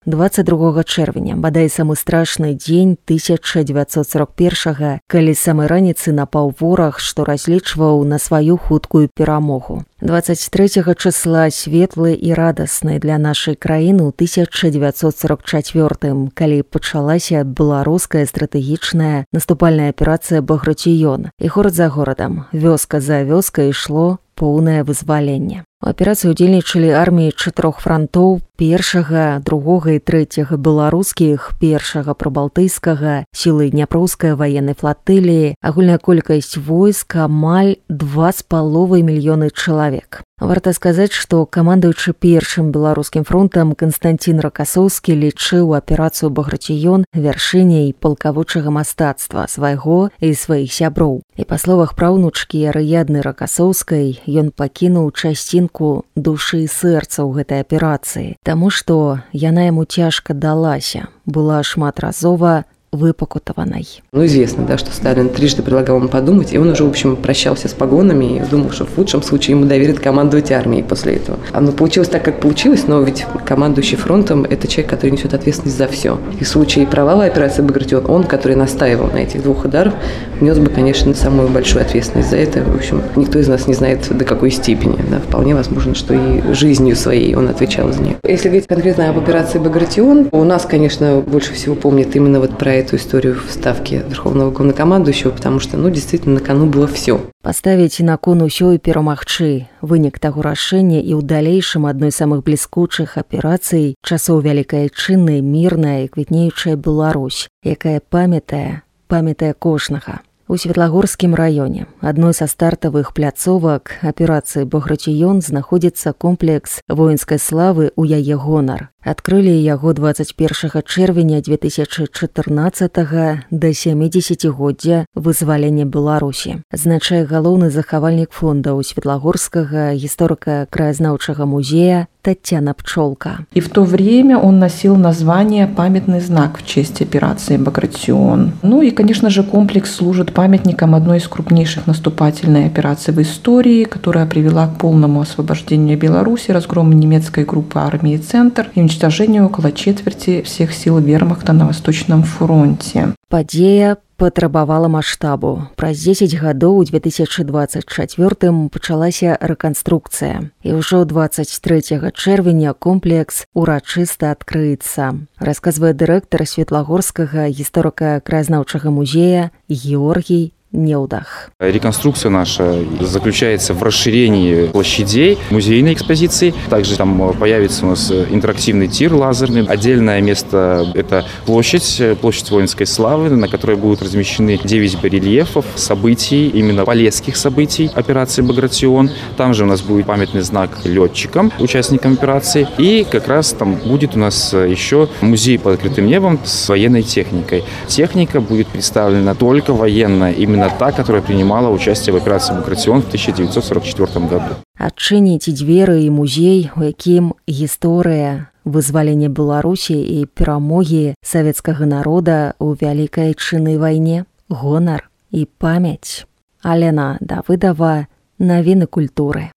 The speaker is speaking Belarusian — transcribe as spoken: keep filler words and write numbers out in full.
двадцать другога чэрвеня, бадай самы страшны дзень тысяча дзевяцьсот сорок першага, калі з самай раніцы напаў вораг, што разлічваў на сваю хуткую перамогу. двадцать трэцяга числа светлы і радасны для нашай краіны ў тысяча дзевяцьсот сорок чацвёртым, калі пачалася беларуская стратэгічная наступальная аперацыя «Багратіён». І горад за горадам, вёска за вёскай ішло поўнае вызваленне. У аперацыі удзельнічалі арміі чатырох франтоў, першага, другога і трэцяга беларускіх, першага прыбалтыйскага, сілы Дняпроўскай ваеннай флатыліі, агульная колькасць войск амаль два з паловай мільёны чалавек. Варта сказаць, што камандуючы першым беларускім фронтам Канстанцін Ракасоўскі лічыў аперацыю «Багратіён» вяршыняй палкаводчага мастацтва свайго і сваіх сяброў. І па словах праўнучкі Арыядны Ракасоўскай, ён пакінуў часцінку душы і сэрца ў гэтай аперацыі, таму што яна яму цяжка далася, была шматразова выпакутаванай. Ну, известно, да, что Сталин трижды предлагал ему подумать, и он уже, в общем, прощался с погонами и думал, что в лучшем случае ему доверят командовать армией после этого. Оно получилось так, как получилось, но ведь командующий фронтом – это человек, который несет ответственность за все. И в случае провала операции «Багратион», он, который настаивал на этих двух ударах, нес бы, конечно, самую большую ответственность за это. В общем, никто из нас не знает, до какой степени. Да, вполне возможно, что и жизнью своей он отвечал за нее. Если говорить конкретно об операции «Багратион», у нас, конечно, больше всего помнят именно вот про эту историю в ставке Верховного Главнокомандующего, потому что, ну, действительно, на кону было все. Паставіць на кон усё і перамагчы. Вынік таго рашэння і ў далейшым адной з самых бліскучых аперацый часоў Вялікай Айчыннай, мірная і квітнеючая Беларусь, якая памятае, памятае кожнага. У Светлагорскім раёне, адной са стартавых пляцовак аперацыі «Багратіён», знаходзіцца комплекс воінскай славы ў яе гонар. Адкрылі яго двадцать першага чэрвеня две тысячы чатырнаццатага да сямідзесяцігоддзя вызвалення Беларусі. Азначае галоўны захавальнік фондаў Светлагорскага гісторыка-краязнаўчага музея Татьяна Пчолка. И в то время он носил название «Памятный знак» в честь операции «Багратион». Ну и, конечно же, комплекс служит памятником одной из крупнейших наступательной операций в истории, которая привела к полному освобождению Беларуси, разгрому немецкой группы армии «Центр» и уничтожению около четверти всех сил вермахта на Восточном фронте. Падзея патрабавала маштабу. Праз дзесяць гадоў у две тысячы двадцать чацвёртым пачалася рэканструкцыя. І ўжо двадцать трэцяга чэрвеня комплекс урачыста адкрыецца, расказвае дырэктар Светлагорскага гісторыка-краязнаўчага музея Георгий Неудах. Реконструкция наша заключается в расширении площадей музейной экспозиции. Также там появится у нас интерактивный тир лазерный. Отдельное место – это площадь, площадь воинской славы, на которой будут размещены девять барельефов событий, именно полесских событий операции «Багратион». Там же у нас будет памятный знак летчикам, участникам операции. И как раз там будет у нас еще музей под открытым небом с военной техникой. Техника будет представлена только военная, именно та, которая принимала участие в операции «Багратион» в тысяча девятьсот сорок четвёртом году. Адчыніць дзверы і музей, у якім гісторыя вызвалення Беларусі і перамогі савецкага народа ў Вялікай Айчыннай вайне, гонар і памяць. Алена Давыдова, навіны культуры.